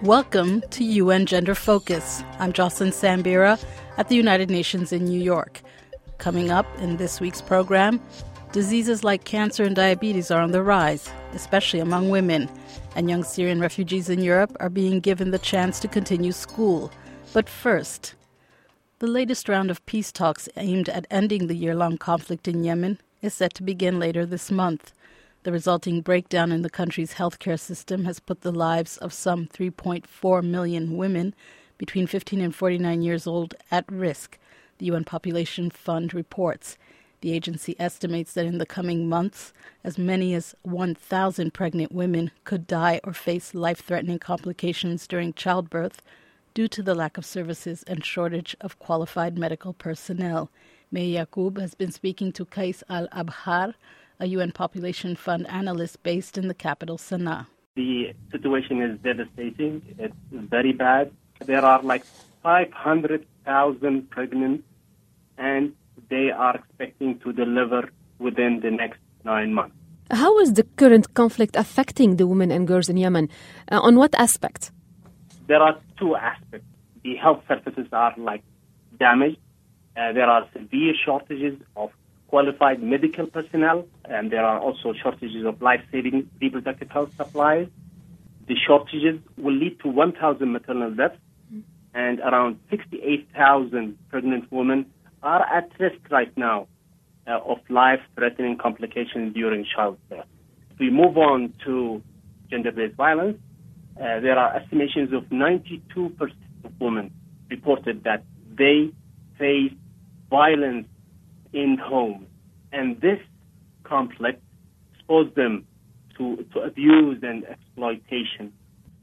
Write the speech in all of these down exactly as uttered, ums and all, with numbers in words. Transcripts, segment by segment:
Welcome to U N Gender Focus. I'm Jocelyn Sambira at the United Nations in New York. Coming up in this week's program, diseases like cancer and diabetes are on the rise, especially among women, and young Syrian refugees in Europe are being given the chance to continue school. But first, the latest round of peace talks aimed at ending the year-long conflict in Yemen is set to begin later this month. The resulting breakdown in the country's healthcare system has put the lives of some three point four million women between fifteen and forty-nine years old at risk, the U N Population Fund reports. The agency estimates that in the coming months, as many as one thousand pregnant women could die or face life-threatening complications during childbirth due to the lack of services and shortage of qualified medical personnel. May Yaqub has been speaking to Qais Al-Abhar, a U N Population Fund analyst based in the capital, Sana'a. The situation is devastating. It's very bad. There are like five hundred thousand pregnant, and they are expecting to deliver within the next nine months. How is the current conflict affecting the women and girls in Yemen? Uh, on what aspect? There are two aspects. The health services are like damaged. Uh, there are severe shortages of qualified medical personnel, and there are also shortages of life-saving reproductive health supplies. The shortages will lead to one thousand maternal deaths, and around sixty-eight thousand pregnant women are at risk right now uh, of life-threatening complications during childbirth. If we move on to gender-based violence, uh, there are estimations of ninety-two percent of women reported that they face violence in homes, and this conflict exposed them to, to abuse and exploitation.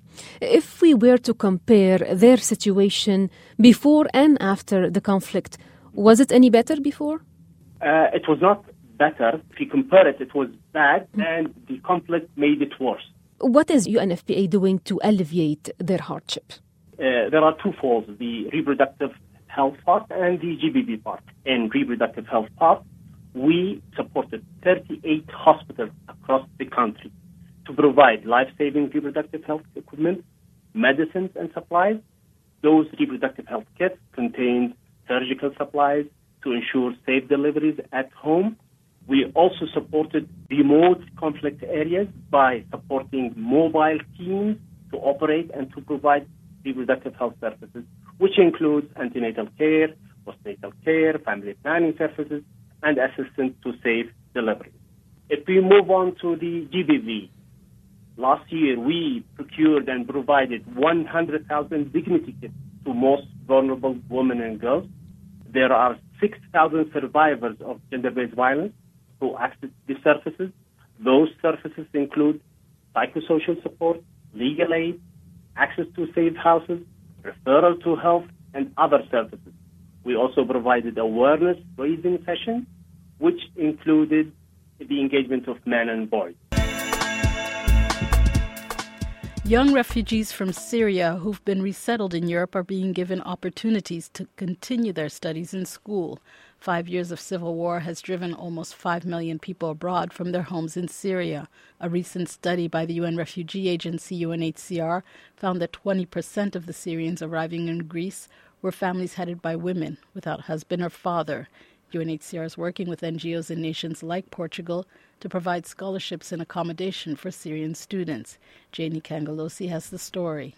If we were to compare their situation before and after the conflict, was it any better before? Uh, it was not better. If you compare it, it was bad, and the conflict made it worse. What is U N F P A doing to alleviate their hardship? Uh, there are two folds, the reproductive health part and the G B V part. In reproductive health part, we supported thirty-eight hospitals across the country to provide life-saving reproductive health equipment, medicines and supplies. Those reproductive health kits contained surgical supplies to ensure safe deliveries at home. We also supported remote conflict areas by supporting mobile teams to operate and to provide reproductive health services, which includes antenatal care, postnatal care, family planning services, and assistance to safe delivery. If we move on to the G B V, last year we procured and provided one hundred thousand dignity kits to most vulnerable women and girls. There are six thousand survivors of gender-based violence who access the services. Those services include psychosocial support, legal aid, access to safe houses, referral to health, and other services. We also provided awareness-raising sessions, which included the engagement of men and boys. Young refugees from Syria who've been resettled in Europe are being given opportunities to continue their studies in school. Five years of civil war has driven almost five million people abroad from their homes in Syria. A recent study by the U N Refugee Agency, U N H C R, found that twenty percent of the Syrians arriving in Greece were families headed by women without husband or father. U N H C R is working with N G Os in nations like Portugal to provide scholarships and accommodation for Syrian students. Janie Kangalosi has the story.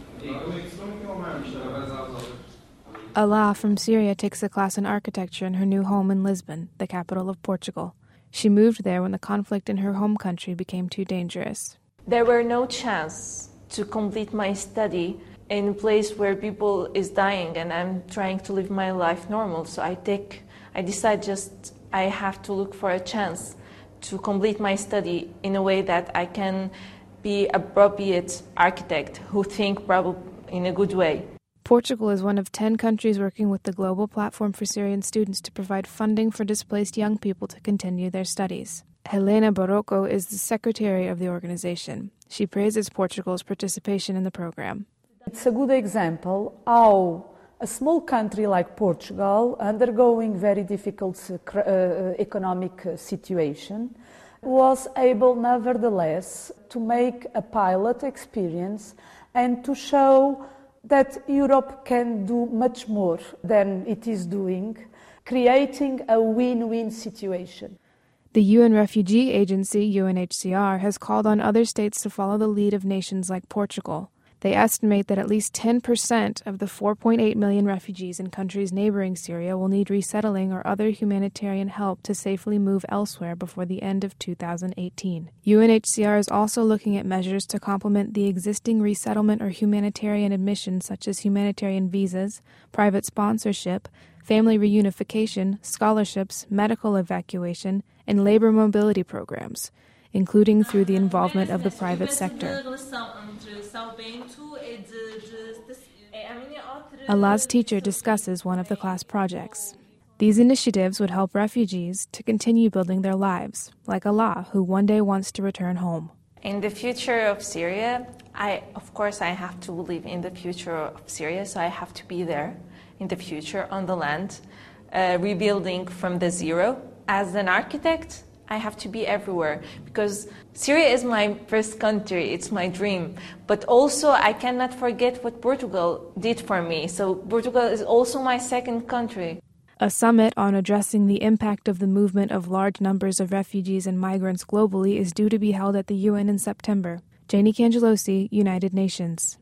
Alaa from Syria takes a class in architecture in her new home in Lisbon, the capital of Portugal. She moved there when the conflict in her home country became too dangerous. There were no chance to complete my study in a place where people is dying, and I'm trying to live my life normal. So I take, I decide just I have to look for a chance to complete my study in a way that I can be appropriate architect who think probably in a good way. Portugal is one of ten countries working with the Global Platform for Syrian Students to provide funding for displaced young people to continue their studies. Helena Barroco is the secretary of the organization. She praises Portugal's participation in the program. It's a good example how a small country like Portugal, undergoing very difficult uh, economic uh, situation, was able nevertheless to make a pilot experience and to show that Europe can do much more than it is doing, creating a win-win situation. The U N Refugee Agency, U N H C R, has called on other states to follow the lead of nations like Portugal. They estimate that at least ten percent of the four point eight million refugees in countries neighboring Syria will need resettling or other humanitarian help to safely move elsewhere before the end of two thousand eighteen. U N H C R is also looking at measures to complement the existing resettlement or humanitarian admissions, such as humanitarian visas, private sponsorship, family reunification, scholarships, medical evacuation, and labor mobility programs, including through the involvement of the private sector. Allah's teacher discusses one of the class projects. These initiatives would help refugees to continue building their lives, like Allah, who one day wants to return home. In the future of Syria, I, of course, I have to live in the future of Syria, so I have to be there in the future on the land, uh, rebuilding from the zero. As an architect, I have to be everywhere because Syria is my first country, it's my dream. But also I cannot forget what Portugal did for me. So Portugal is also my second country. A summit on addressing the impact of the movement of large numbers of refugees and migrants globally is due to be held at the U N in September. Janie Cangelosi, United Nations.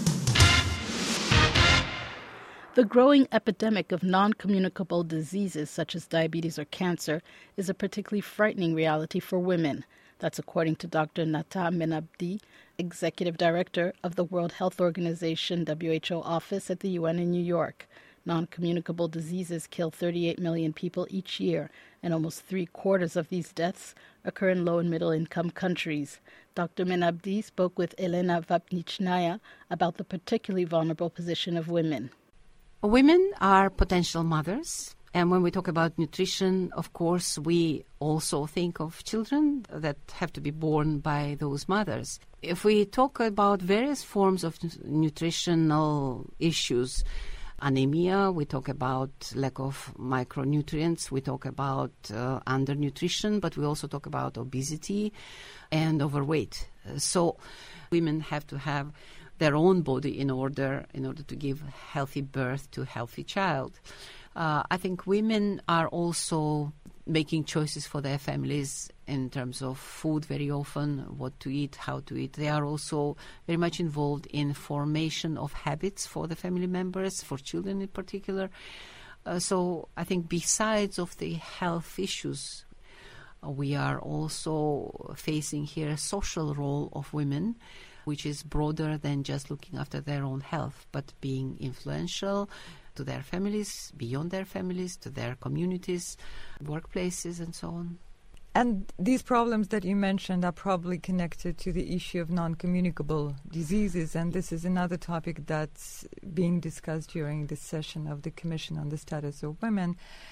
The growing epidemic of non-communicable diseases such as diabetes or cancer is a particularly frightening reality for women. That's according to Doctor Nata Menabdi, Executive Director of the World Health Organization W H O office at the U N in New York. Non-communicable diseases kill thirty-eight million people each year, and almost three-quarters of these deaths occur in low- and middle-income countries. Doctor Menabdi spoke with Elena Vapnichnaya about the particularly vulnerable position of women. Women are potential mothers, and when we talk about nutrition, of course, we also think of children that have to be born by those mothers. If we talk about various forms of nutritional issues, anemia, we talk about lack of micronutrients, we talk about uh, undernutrition, but we also talk about obesity and overweight. So women have to have their own body in order in order to give healthy birth to a healthy child. Uh, I think women are also making choices for their families in terms of food very often, what to eat, how to eat. They are also very much involved in formation of habits for the family members, for children in particular. Uh, so I think besides of the health issues, uh, we are also facing here a social role of women, which is broader than just looking after their own health, but being influential to their families, beyond their families, to their communities, workplaces, and so on. And these problems that you mentioned are probably connected to the issue of non-communicable diseases, and this is another topic that's being discussed during this session of the Commission on the Status of Women,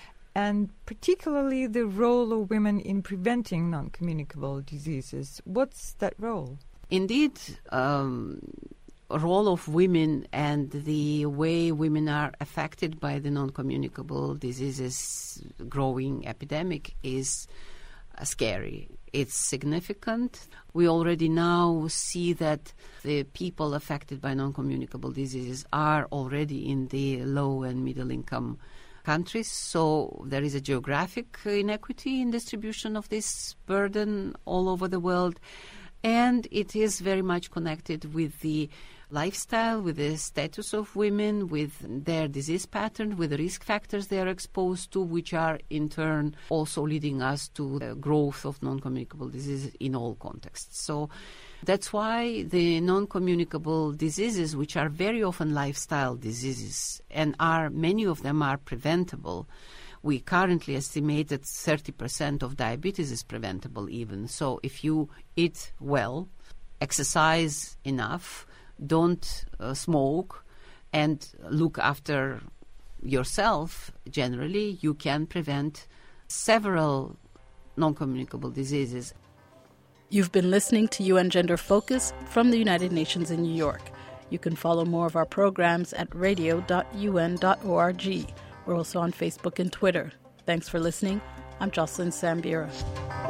and particularly the role of women in preventing non-communicable diseases. What's that role? Indeed, um, role of women and the way women are affected by the non-communicable diseases growing epidemic is uh, scary. It's significant. We already now see that the people affected by non-communicable diseases are already in the low and middle income countries. So there is a geographic inequity in distribution of this burden all over the world. And it is very much connected with the lifestyle, with the status of women, with their disease pattern, with the risk factors they are exposed to, which are in turn also leading us to the growth of non-communicable diseases in all contexts. So that's why the non-communicable diseases, which are very often lifestyle diseases, and are many of them are preventable. We currently estimate that thirty percent of diabetes is preventable even. So if you eat well, exercise enough, don't uh, smoke, and look after yourself, generally, you can prevent several non-communicable diseases. You've been listening to U N Gender Focus from the United Nations in New York. You can follow more of our programs at radio dot u n dot org. We're also on Facebook and Twitter. Thanks for listening. I'm Jocelyn Sambira.